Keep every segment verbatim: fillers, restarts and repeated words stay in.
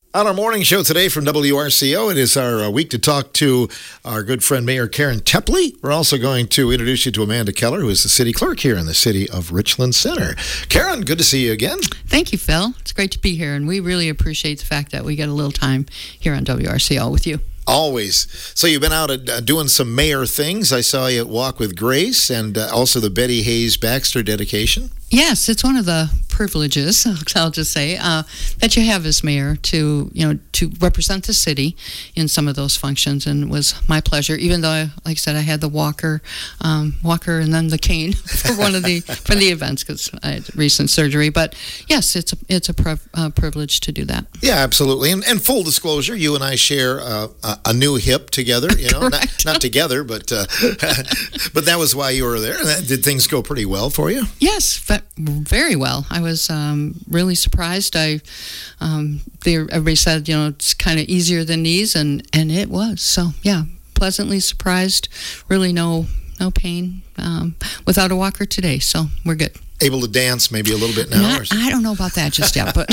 On our morning show today from W R C O, it is our uh, week to talk to our good friend Mayor Karen Tepley. We're also going to introduce you to Amanda Keller, who is the city clerk here in the city of Richland Center. Karen, good to see you again. Thank you, Phil. It's great to be here, and we really appreciate the fact that we get a little time here on W R C O with you. Always. So you've been out uh, doing some mayor things. I saw you at Walk with Grace and uh, also the Betty Hayes Baxter dedication. Yes, it's one of the privileges, I'll just say, uh, that you have as mayor to, you know, to represent the city in some of those functions, and it was my pleasure. Even though, like I said, I had the walker, um, walker, and then the cane for one of the for the events because I had recent surgery. But yes, it's a it's a priv- uh, privilege to do that. Yeah, absolutely. And, and full disclosure, you and I share uh, a, a new hip together. You know, not, not together, but uh, but that was why you were there. Did things go pretty well for you? Yes, but very well. I was um, really surprised. I, um, they, everybody said, you know, it's kind of easier than these, and, and it was. So, yeah, pleasantly surprised. Really no no pain um, without a walker today, so we're good. Able to dance maybe a little bit now? Not, I don't know about that just yet, but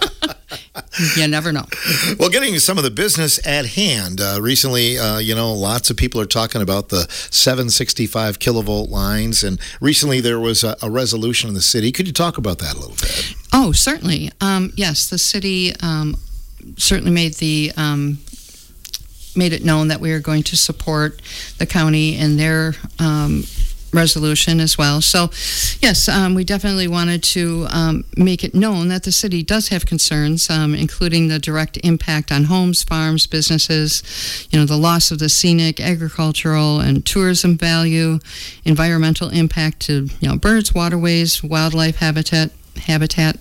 you never know. Well, getting to some of the business at hand. Uh, recently, uh, you know, lots of people are talking about the seven sixty-five kilovolt lines, and recently there was a, a resolution in the city. Could you talk about that a little bit? Oh, certainly. Um, yes, the city um, certainly made the um, made it known that we are going to support the county in their um, resolution as well. So, yes, um, we definitely wanted to um, make it known that the city does have concerns, um, including the direct impact on homes, farms, businesses, you know, the loss of the scenic, agricultural, and tourism value, environmental impact to, you know, birds, waterways, wildlife habitat, habitat.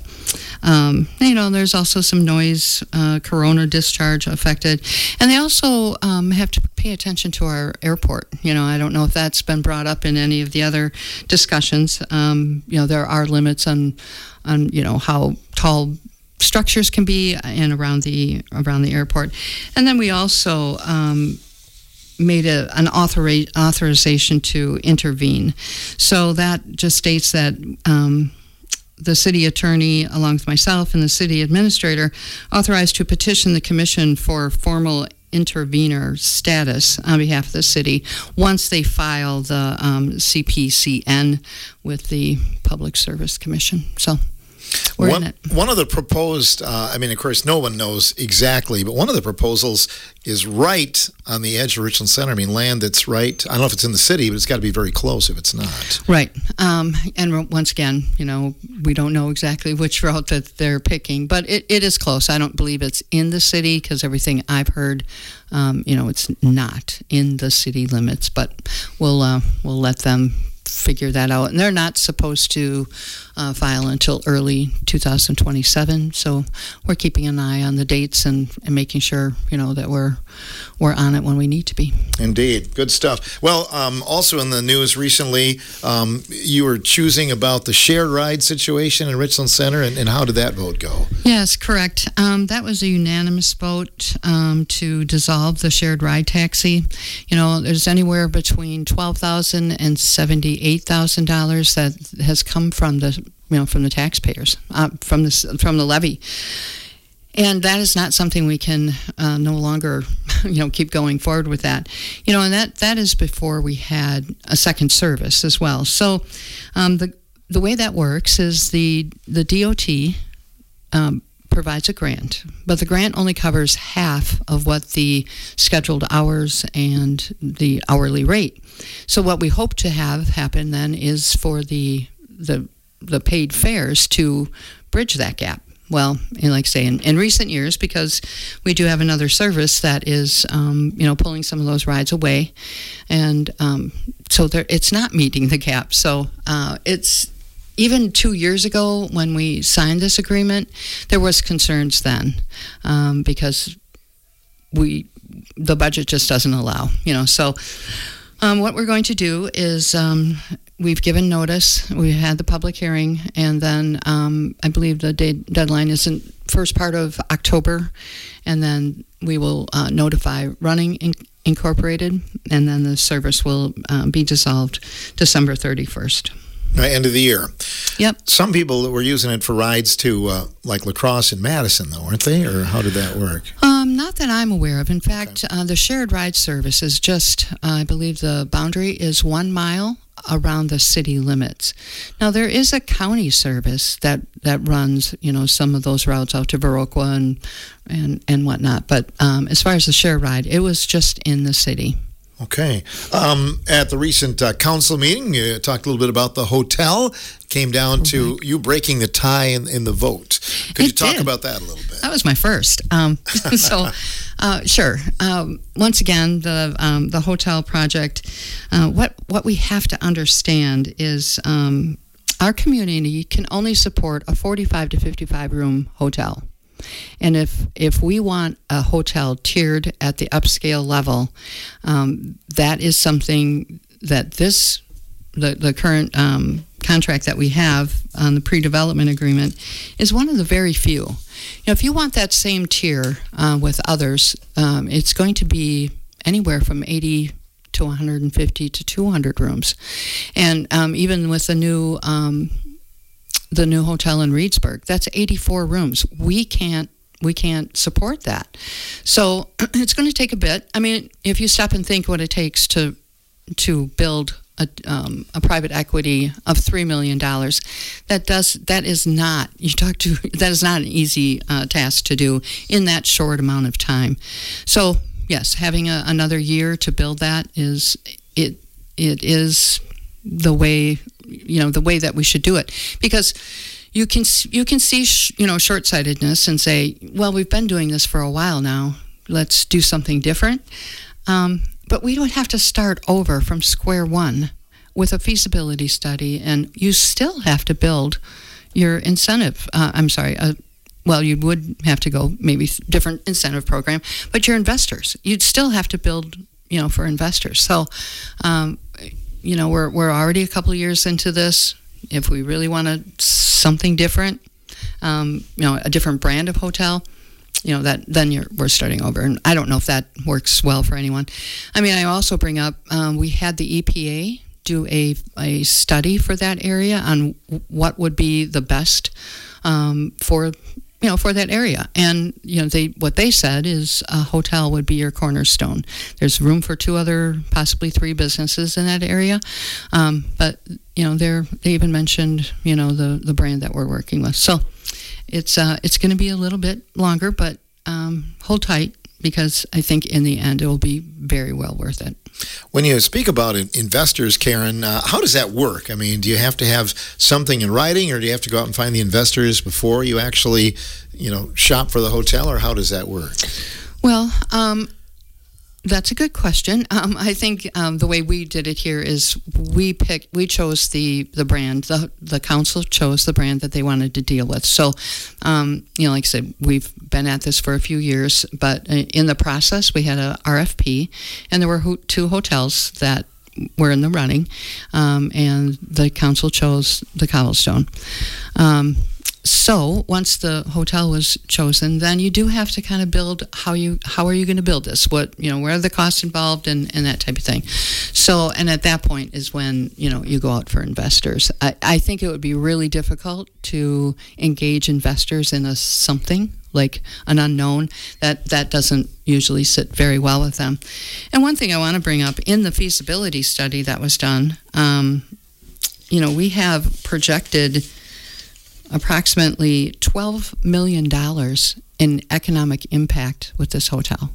Um, you know, there's also some noise, uh, corona discharge affected. And they also um, have to pay attention to our airport. You know, I don't know if that's been brought up in any of the other discussions. Um, you know, there are limits on, on, you know, how tall structures can be in around the around the airport. And then we also um, made a, an authori- authorization to intervene. So that just states that um, the city attorney, along with myself and the city administrator, authorized to petition the commission for formal intervener status on behalf of the city once they file the um, C P C N with the Public Service Commission. So we're one, in it. One of the proposed, uh, I mean, of course, no one knows exactly, but one of the proposals is right on the edge of Richland Center. I mean, land that's right. I don't know if it's in the city, but it's got to be very close if it's not. Right. Um, and once again, you know, we don't know exactly which route that they're picking, but it, it is close. I don't believe it's in the city because everything I've heard, um, you know, it's not in the city limits, but we'll uh, we'll let them figure that out. And they're not supposed to uh, file until early two thousand twenty-seven. So we're keeping an eye on the dates and, and making sure, you know, that we're we're on it when we need to be. Indeed. Good stuff. Well, um, also in the news recently, um, you were choosing about the shared ride situation in Richland Center, and, and how did that vote go? Yes, correct. Um, that was a unanimous vote um, to dissolve the shared ride taxi. You know, there's anywhere between twelve thousand dollars and seventy-eight thousand dollars that has come from the, you know, from the taxpayers, uh, from the from the levy. And that is not something we can uh, no longer, you know, keep going forward with that. You know, and that, that is before we had a second service as well. So um, the the way that works is the the D O T um, provides a grant, but the grant only covers half of what the scheduled hours and the hourly rate. So what we hope to have happen then is for the the the paid fares to bridge that gap. Well, and like I say, in, in recent years, because we do have another service that is, um, you know, pulling some of those rides away, and um, so there, it's not meeting the gap. So uh, it's even two years ago when we signed this agreement, there was concerns then um, because we the budget just doesn't allow, you know. So um, what we're going to do is. Um, We've given notice. We had the public hearing, and then um, I believe the day, deadline is in first part of October, and then we will uh, notify Running in, Incorporated, and then the service will uh, be dissolved December thirty-first. Uh, end of the year. Yep. Some people were using it for rides to uh, like La Crosse and Madison, though, weren't they? Or how did that work? Um, not that I'm aware of. In fact, okay. uh, the shared ride service is just, uh, I believe the boundary is one mile around the city limits. Now, there is a county service that, that runs, you know, some of those routes out to Viroqua and, and, and whatnot. But um, as far as the shared ride, it was just in the city. Okay. Um, at the recent uh, council meeting, you talked a little bit about the hotel. Came down okay. to you breaking the tie in, in the vote. Could it you talk did. about that a little bit? That was my first. Um, so, uh, sure. Um, once again, the um, the hotel project. Uh, what what we have to understand is um, our community can only support a forty-five to fifty-five room hotel. And if if we want a hotel tiered at the upscale level, um, that is something that this, the, the current um, contract that we have on the pre-development agreement is one of the very few. You know, if you want that same tier uh, with others, um, it's going to be anywhere from eighty to one hundred fifty to two hundred rooms. And um, even with the new... Um, the new hotel in Reedsburg, that's eighty-four rooms. We can't we can't support that. So it's going to take a bit. I mean, if you stop and think what it takes to to build a, um, a private equity of three million dollars, that does that is not you talk to that is not an easy uh, task to do in that short amount of time. So yes, having a, another year to build that is it it is the way. You know, the way that we should do it, because you can you can see sh- you know short-sightedness and say, well, we've been doing this for a while now, let's do something different. Um, but we don't have to start over from square one with a feasibility study, and you still have to build your incentive. Uh, I'm sorry. Uh, well, you would have to go maybe different incentive program, but your investors, you'd still have to build, you know, for investors. So. Um, You know, we're we're already a couple of years into this. If we really want to something different, um, you know, a different brand of hotel, you know, that then you're we're starting over. And I don't know if that works well for anyone. I mean, I also bring up um, we had the E P A do a a study for that area on what would be the best um, for. You know, for that area. And, you know, they what they said is a hotel would be your cornerstone. There's room for two other, possibly three businesses in that area. Um, but, you know, they're, they even mentioned, you know, the, the brand that we're working with. So it's uh, it's going to be a little bit longer, but um, hold tight, because I think in the end it will be very well worth it. When you speak about investors, Karen, uh, how does that work? I mean, do you have to have something in writing, or do you have to go out and find the investors before you actually, you know, shop for the hotel, or how does that work? Well, um, that's a good question. Um, I think um, the way we did it here is we picked, we chose the, the brand. The the council chose the brand that they wanted to deal with. So, um, you know, like I said, we've been at this for a few years, but in the process, we had a R F P, and there were ho- two hotels that were in the running, um, and the council chose the Cobblestone. Um, So once the hotel was chosen, then you do have to kind of build how you how are you going to build this? What, you know, where are the costs involved, and, and that type of thing. So, and at that point is when, you know, you go out for investors. I, I think it would be really difficult to engage investors in a something like an unknown. That that doesn't usually sit very well with them. And one thing I want to bring up, in the feasibility study that was done, um, you know, we have projected approximately twelve million dollars in economic impact with this hotel.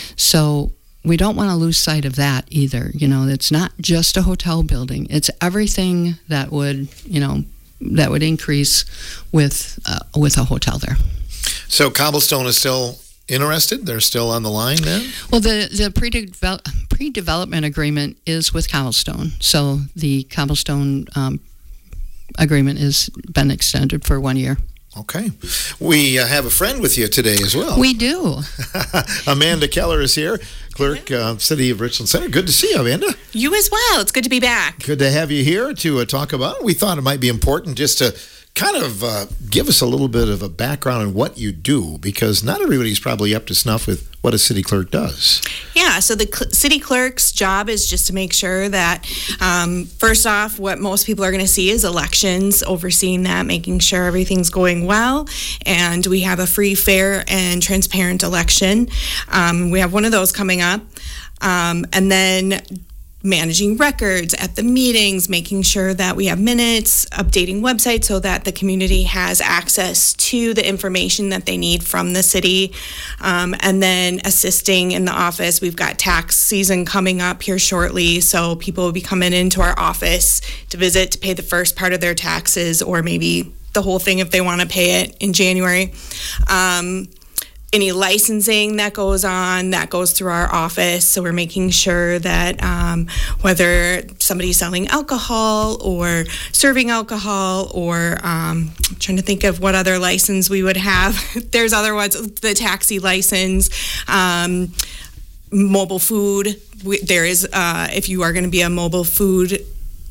So we don't want to lose sight of that either. You know, it's not just a hotel building. It's everything that would, you know, that would increase with uh, with a hotel there. So Cobblestone is still interested? They're still on the line then? Well, the, the pre-devel- pre-development agreement is with Cobblestone. So the Cobblestone um, agreement has been extended for one year. Okay. We uh, have a friend with you today as well. We do. Amanda Keller is here, clerk, uh, City of Richland Center. Good to see you, Amanda. You as well. It's good to be back. Good to have you here to uh, talk about it. We thought it might be important just to kind of uh, give us a little bit of a background on what you do, because not everybody's probably up to snuff with what a city clerk does. Yeah, so the cl- city clerk's job is just to make sure that, um, first off, what most people are going to see is elections, overseeing that, making sure everything's going well, and we have a free, fair, and transparent election. Um, we have one of those coming up. Um, and then managing records at the meetings, making sure that we have minutes, updating websites so that the community has access to the information that they need from the city, um, and then assisting in the office. We've got tax season coming up here shortly, so people will be coming into our office to visit, to pay the first part of their taxes, or maybe the whole thing if they want to pay it in January. Um, Any licensing that goes on, that goes through our office. So we're making sure that um, whether somebody's selling alcohol or serving alcohol, or um, I'm trying to think of what other license we would have. There's other ones, the taxi license, um, mobile food. We, there is, uh, if you are going to be a mobile food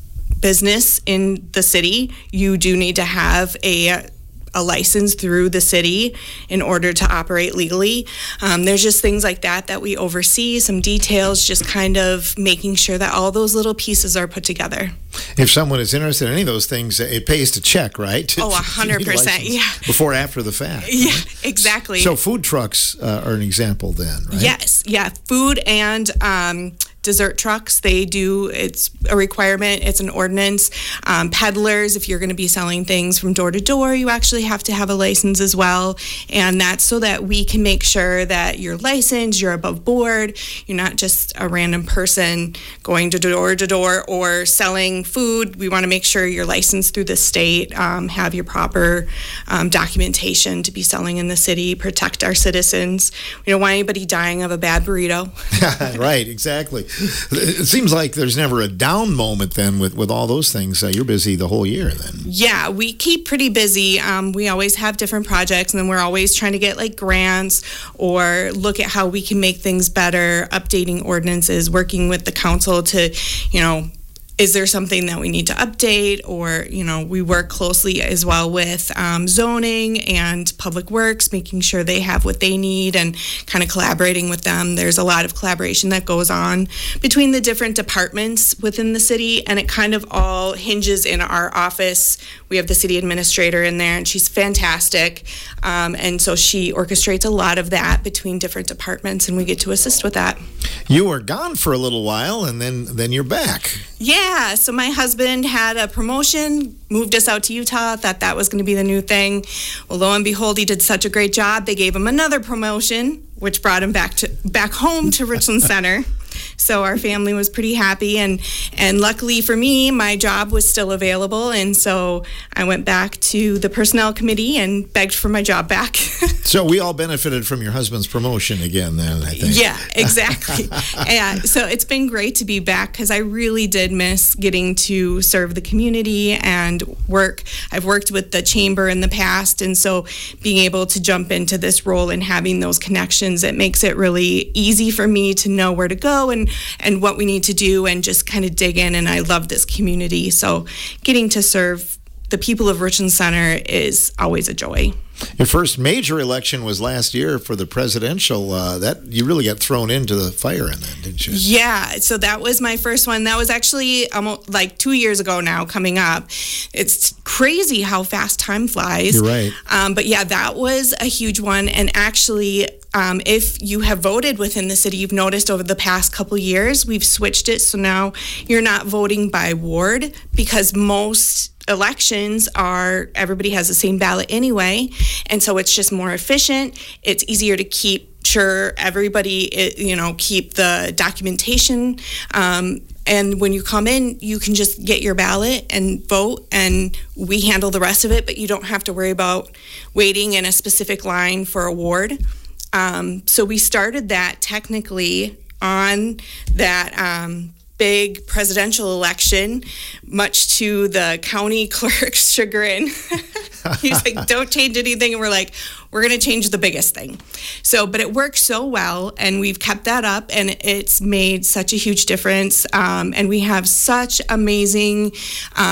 business in the city, you do need to have a a license through the city in order to operate legally. Um, there's just things like that that we oversee, some details, just kind of making sure that all those little pieces are put together. If someone is interested in any of those things, it pays to check, right? Oh, one hundred percent, yeah. Before, after the fact. Yeah, right? exactly. So food trucks uh, are an example then, right? Yes, yeah. Food and um, dessert trucks, they do, it's a requirement, it's an ordinance. Um, peddlers, if you're going to be selling things from door to door, you actually have to have a license as well. And that's so that we can make sure that you're licensed, you're above board, you're not just a random person going to door to door or selling food. We want to make sure you're licensed through the state, um, have your proper um, documentation to be selling in the city, protect our citizens. We don't want anybody dying of a bad burrito. Right, exactly. It seems like there's never a down moment then with, with all those things. Uh, you're busy the whole year then. Yeah, we keep pretty busy. Um, we always have different projects, and then we're always trying to get like grants or look at how we can make things better, updating ordinances, working with the council to, you know, is there something that we need to update? Or, you know, we work closely as well with um, zoning and public works, making sure they have what they need and kind of collaborating with them. There's a lot of collaboration that goes on between the different departments within the city, and it kind of all hinges in our office. We have the city administrator in there, and she's fantastic. Um, and so she orchestrates a lot of that between different departments, and we get to assist with that. You were gone for a little while, and then, then you're back. Yeah, so my husband had a promotion, moved us out to Utah, thought that was going to be the new thing. Well, lo and behold, he did such a great job. They gave him another promotion, which brought him back to back home to Richland Center. So our family was pretty happy, and and luckily for me, my job was still available, and so I went back to the personnel committee and begged for my job back. So we all benefited from your husband's promotion again then, I think. Yeah, exactly. Yeah, so it's been great to be back because I really did miss getting to serve the community and work. I've worked with the chamber in the past, and so being able to jump into this role and having those connections, it makes it really easy for me to know where to go and and what we need to do and just kind of dig in. And I love this community, so getting to serve the people of Richland Center is always a joy. Your first major election was last year for the presidential. Uh, that you really got thrown into the fire in that, didn't you? Yeah, so that was my first one. That was actually almost like two years ago now, coming up. It's crazy how fast time flies. You're right. Um, but yeah, that was a huge one. And actually, um, if you have voted within the city, you've noticed over the past couple years, we've switched it. So now you're not voting by ward, because most elections are, everybody has the same ballot anyway, and so it's just more efficient. It's easier to keep sure everybody, you know, keep the documentation, um, and when you come in, you can just get your ballot and vote, and we handle the rest of it, but you don't have to worry about waiting in a specific line for a ward. Um, so we started that technically on that um, big presidential election, much to the county clerk's chagrin. He's like, don't change anything. And we're like, we're going to change the biggest thing. So, but it works so well, and we've kept that up, and it's made such a huge difference. Um, and we have such amazing um,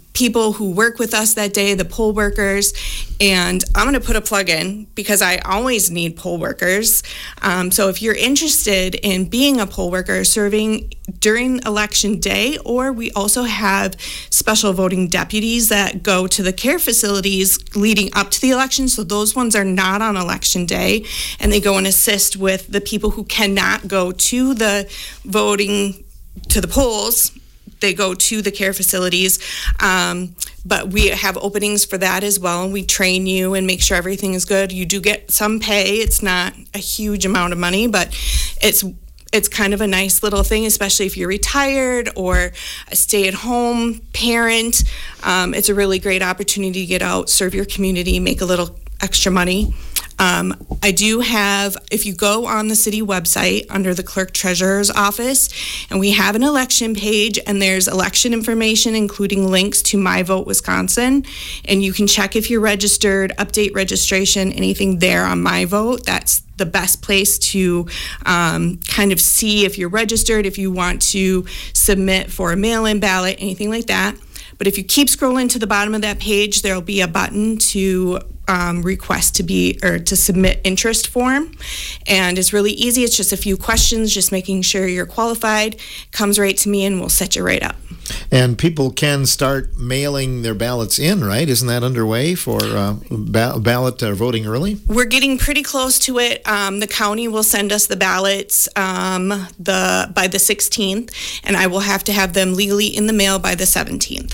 people who work with us that day, the poll workers. And I'm going to put a plug in because I always need poll workers. Um, so if you're interested in being a poll worker, serving during election day, or we also have special voting deputies that go to the care facilities leading up to the election. So those ones are not on election day, and they go and assist with the people who cannot go to the voting, to the polls. They go to the care facilities, um, but we have openings for that as well. And we train you and make sure everything is good. You do get some pay. It's not a huge amount of money, but it's it's kind of a nice little thing, especially if you're retired or a stay-at-home parent. Um, it's a really great opportunity to get out, serve your community, make a little extra money. Um, I do have, if you go on the city website under the clerk treasurer's office, and we have an election page, and there's election information, including links to My Vote Wisconsin, and you can check if you're registered, update registration, anything there on My Vote. That's the best place to um, kind of see if you're registered, if you want to submit for a mail-in ballot, anything like that. But if you keep scrolling to the bottom of that page, there'll be a button to um, request to be or to submit interest form. And it's really easy. It's just a few questions, just making sure you're qualified. Comes right to me and we'll set you right up. And people can start mailing their ballots in, right? Isn't that underway for uh, ba- ballot uh, voting early? We're getting pretty close to it. Um, the county will send us the ballots um, the by the sixteenth, and I will have to have them legally in the mail by the seventeenth.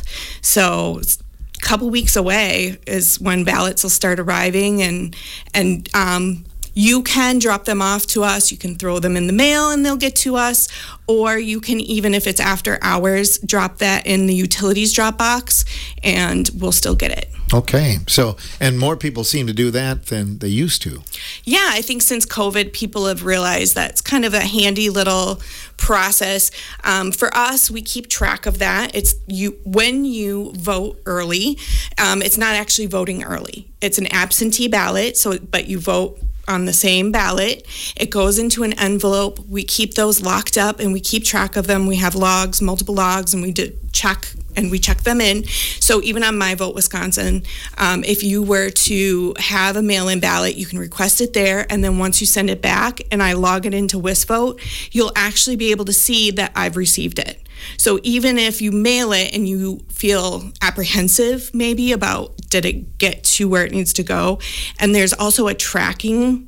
So a couple weeks away is when ballots will start arriving, and and um, you can drop them off to us. You can throw them in the mail and they'll get to us, or you can, even if it's after hours, drop that in the utilities drop box and we'll still get it. Okay. So, and more people seem to do that than they used to. Yeah, I think since COVID, people have realized that's kind of a handy little process. Um, for us, we keep track of that. It's you when you vote early. Um, it's not actually voting early. It's an absentee ballot. So, but you vote on the same ballot. It goes into an envelope. We keep those locked up and we keep track of them. We have logs, multiple logs, and we do check and we check them in. So even on My Vote Wisconsin, um, if you were to have a mail-in ballot, you can request it there, and then once you send it back and I log it into WisVote, you'll actually be able to see that I've received it. So even if you mail it and you feel apprehensive maybe about did it get to where it needs to go, and there's also a tracking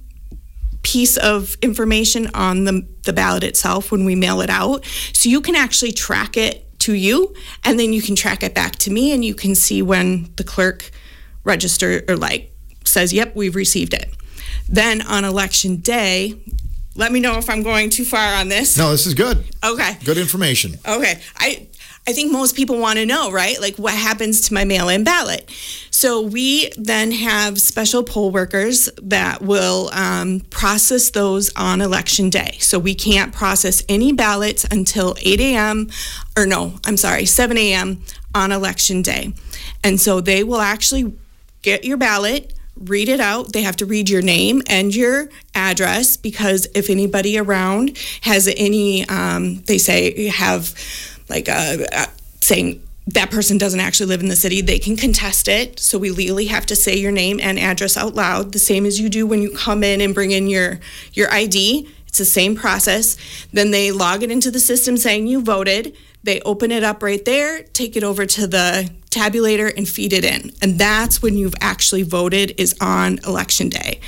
piece of information on the, the ballot itself when we mail it out. So you can actually track it to you, and then you can track it back to me, and you can see when the clerk register or like says, yep, we've received it. Then on election day, let me know if I'm going too far on this. No, this is good. Okay. Good information. Okay. I I think most people want to know, right? Like what happens to my mail-in ballot? So we then have special poll workers that will um, process those on election day. So we can't process any ballots until eight a.m. or no, I'm sorry, seven a.m. on election day. And so they will actually get your ballot, read it out. They have to read your name and your address, because if anybody around has any, um, they say have like a, a saying that person doesn't actually live in the city, they can contest it. So we legally have to say your name and address out loud, the same as you do when you come in and bring in your, your I D. It's the same process. Then they log it into the system saying you voted. They open it up right there, take it over to the tabulator and feed it in. And that's when you've actually voted, is on election day.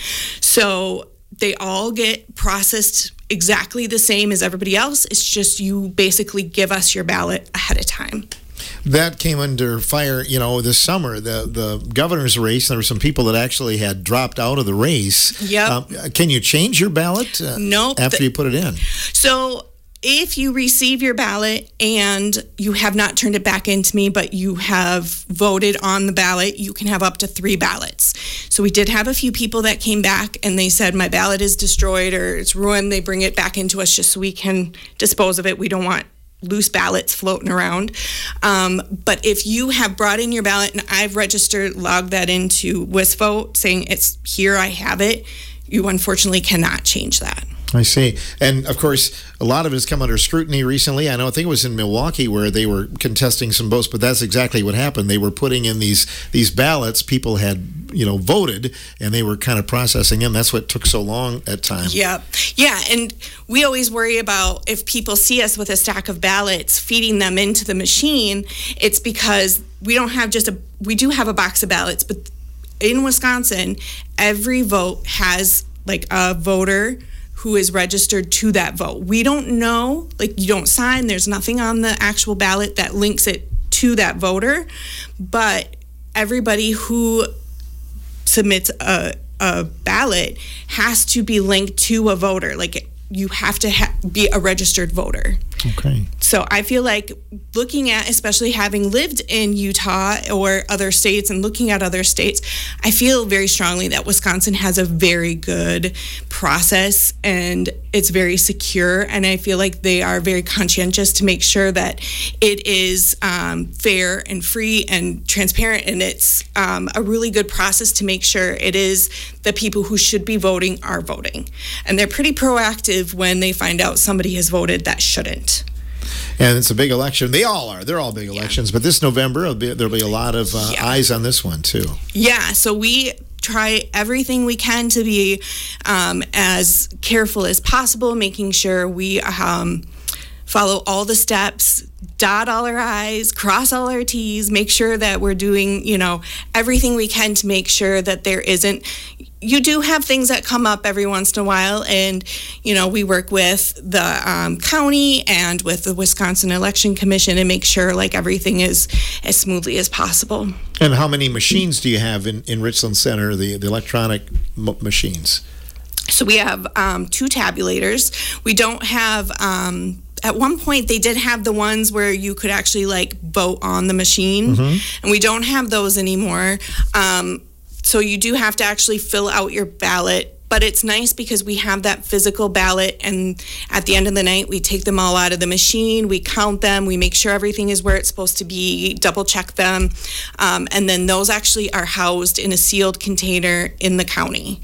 So they all get processed exactly the same as everybody else. It's just you basically give us your ballot ahead of time. That came under fire, you know, this summer, the the governor's race. There were some people that actually had dropped out of the race. Yep. Um, can you change your ballot uh, nope. after the, you put it in? So if you receive your ballot and you have not turned it back into me, but you have voted on the ballot, you can have up to three ballots. So we did have a few people that came back and they said, my ballot is destroyed or it's ruined. They bring it back into us just so we can dispose of it. We don't want loose ballots floating around. Um, but if you have brought in your ballot and I've registered, logged that into WisVote saying it's here, I have it, you unfortunately cannot change that. I see. And of course, a lot of it has come under scrutiny recently. I know, I think it was in Milwaukee where they were contesting some votes, but that's exactly what happened. They were putting in these these ballots. People had, you know, voted, and they were kind of processing them. That's what took so long at times. Yeah. Yeah. And we always worry about if people see us with a stack of ballots, feeding them into the machine. It's because we don't have just a, we do have a box of ballots, but in Wisconsin, every vote has like a voter who is registered to that vote. We don't know, like you don't sign, there's nothing on the actual ballot that links it to that voter, but everybody who submits a, a ballot has to be linked to a voter. Like you have to ha- be a registered voter. Okay. So I feel like looking at, especially having lived in Utah or other states and looking at other states, I feel very strongly that Wisconsin has a very good process and it's very secure. And I feel like they are very conscientious to make sure that it is um, fair and free and transparent. And it's um, a really good process to make sure it is the people who should be voting are voting. And they're pretty proactive when they find out somebody has voted that shouldn't. And it's a big election. They all are. They're all big elections. Yeah. But this November, there'll be, there'll be a lot of uh, yeah. eyes on this one, too. Yeah. So we try everything we can to be um, as careful as possible, making sure we um, follow all the steps, dot all our I's, cross all our T's, make sure that we're doing, you know, everything we can to make sure that there isn't. You do have things that come up every once in a while, and, you know, we work with the um, county and with the Wisconsin Election Commission and make sure, like, everything is as smoothly as possible. And how many machines do you have in, in Richland Center, the, the electronic m- machines? So we have um, two tabulators. We don't have... Um, At one point, they did have the ones where you could actually, like, vote on the machine, mm-hmm. and we don't have those anymore. Um, so you do have to actually fill out your ballot, but it's nice because we have that physical ballot, and at the end of the night, we take them all out of the machine, we count them, we make sure everything is where it's supposed to be, double check them, um, and then those actually are housed in a sealed container in the county.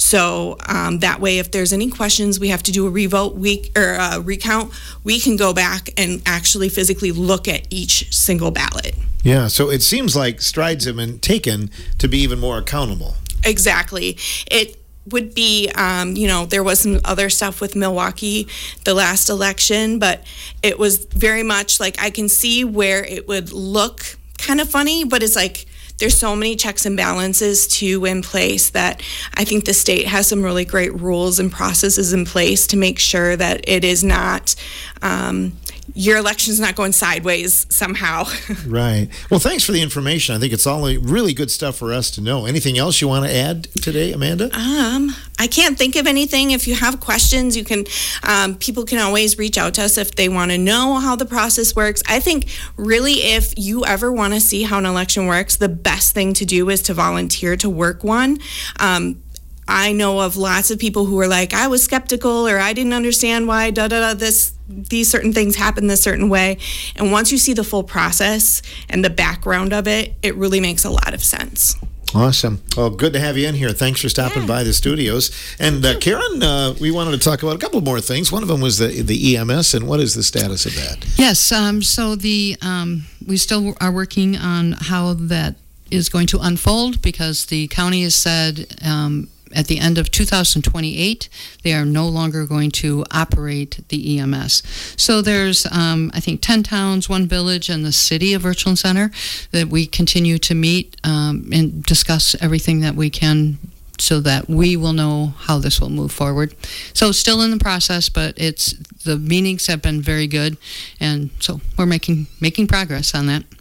So um, that way, if there's any questions, we have to do a revote week or a recount, we can go back and actually physically look at each single ballot. Yeah, so it seems like strides have been taken to be even more accountable. Exactly. It would be, um, you know, there was some other stuff with Milwaukee the last election, but it was very much like I can see where it would look kind of funny, but it's like there's so many checks and balances too in place that I think the state has some really great rules and processes in place to make sure that it is not um, your election's not going sideways somehow. Right. Well, thanks for the information. I think it's all really good stuff for us to know. Anything else you want to add today, Amanda? Um, I can't think of anything. If you have questions, you can. Um, people can always reach out to us if they want to know how the process works. I think really, if you ever want to see how an election works, the best thing to do is to volunteer to work one. Um, I know of lots of people who are like, I was skeptical or I didn't understand why da da da this these certain things happen this certain way. And once you see the full process and the background of it, it really makes a lot of sense. Awesome. Well, good to have you in here. Thanks for stopping yeah. by the studios. And uh, Karen, uh, we wanted to talk about a couple more things. One of them was the the E M S, and what is the status of that? Yes. Um, so the um, we still are working on how that is going to unfold because the county has said um, at the end of two thousand twenty-eight, they are no longer going to operate the E M S. So there's, um, I think, ten towns, one village, and the city of Richland Center that we continue to meet um, and discuss everything that we can so that we will know how this will move forward. So still in the process, but it's the meetings have been very good, and so we're making making progress on that.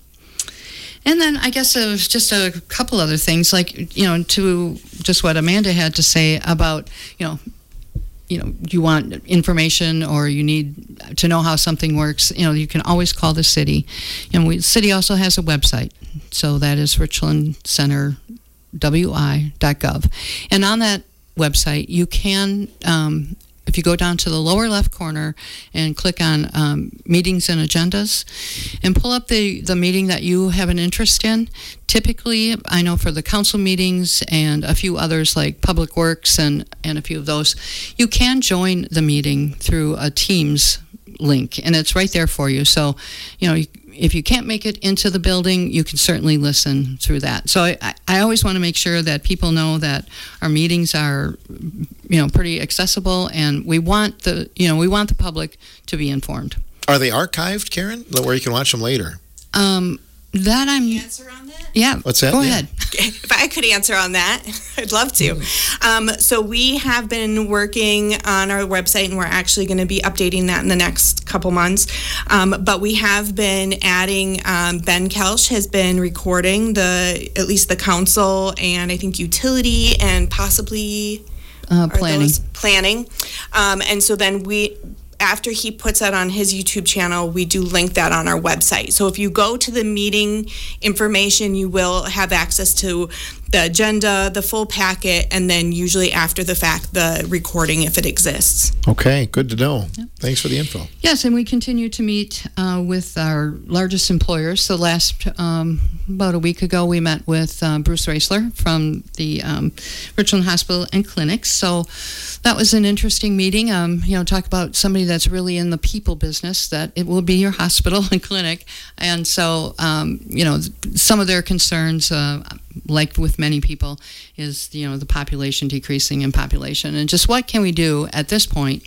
And then I guess it was just a couple other things, like, you know, to just what Amanda had to say about, you know, you know, you want information or you need to know how something works, you know, you can always call the city. And we, the city also has a website, so that is richland center w i dot gov. And on that website, you can um, if you go down to the lower left corner and click on um, meetings and agendas and pull up the, the meeting that you have an interest in. Typically, I know for the council meetings and a few others like Public Works and, and a few of those, you can join the meeting through a Teams link, and it's right there for you. So, you know, if you can't make it into the building, you can certainly listen through that. So I, I always want to make sure that people know that our meetings are, you know, pretty accessible, and we want the, you know, we want the public to be informed. Are they archived, Karen, where you can watch them later? Um, that I'm. Answer on that? Yeah. What's that? Go Yeah. ahead. If I could answer on that, I'd love to. Um, so we have been working on our website, and we're actually going to be updating that in the next couple months. Um, but we have been adding, um, Ben Kelch has been recording the, at least the council and I think utility and possibly Uh, are planning. those planning. Um, and so then we, after he puts that on his YouTube channel, we do link that on our website. So if you go to the meeting information, you will have access to the agenda, the full packet, and then usually after the fact, the recording if it exists. Okay, good to know. Thanks for the info. Yes, and we continue to meet uh, with our largest employers. So last, um, about a week ago, we met with uh, Bruce Reisler from the um, Richland Hospital and Clinics. So that was an interesting meeting. Um, you know, talk about somebody that's really in the people business, that it will be your hospital and clinic. And so, um, you know, some of their concerns, uh, like with many people, is, you know, the population decreasing in population. And just what can we do at this point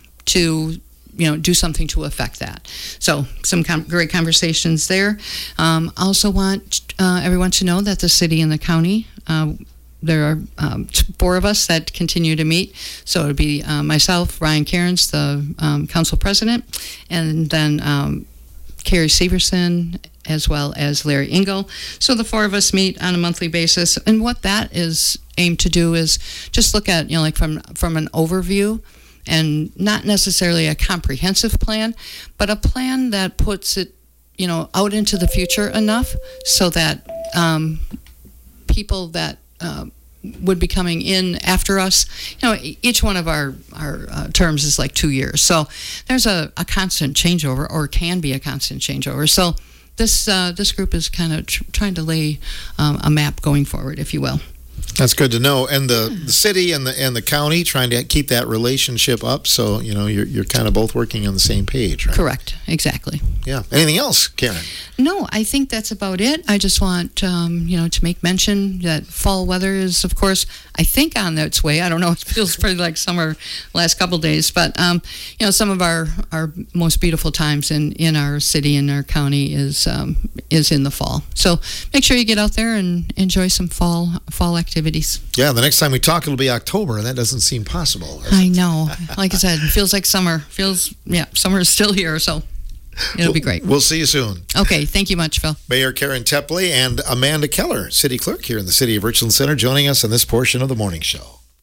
to, you know, do something to affect that. So some com- great conversations there. Um, I also want uh, everyone to know that the city and the county, uh, there are um, four of us that continue to meet. So it would be uh, myself, Ryan Cairns, the um, council president, and then um, Carrie Severson, as well as Larry Engel. So the four of us meet on a monthly basis. And what that is aimed to do is just look at, you know, like from from an overview, and not necessarily a comprehensive plan, but a plan that puts it, you know, out into the future enough so that um, people that uh, would be coming in after us, you know, each one of our, our uh, terms is like two years. So there's a, a constant changeover, or can be a constant changeover. So this uh, this group is kind of tr- trying to lay um, a map going forward, if you will. That's good to know. And the, the city and the and the county trying to keep that relationship up, so you know you're you're kind of both working on the same page, right? Correct. Exactly. Yeah. Anything else, Karen? No, I think that's about it. I just want um, you know to make mention that fall weather is, of course, I think on its way. I don't know. It feels pretty like summer last couple of days, but um, you know some of our, our most beautiful times in, in our city and our county is um, is in the fall. So make sure you get out there and enjoy some fall fall activities. Yeah, the next time we talk, it'll be October, and that doesn't seem possible. I know. Like I said, it feels like summer. Feels, yeah, summer is still here, so it'll be great. We'll see you soon. Okay, thank you much, Phil. Mayor Karen Tepley and Amanda Keller, City Clerk here in the city of Richland Center, joining us on this portion of the morning show.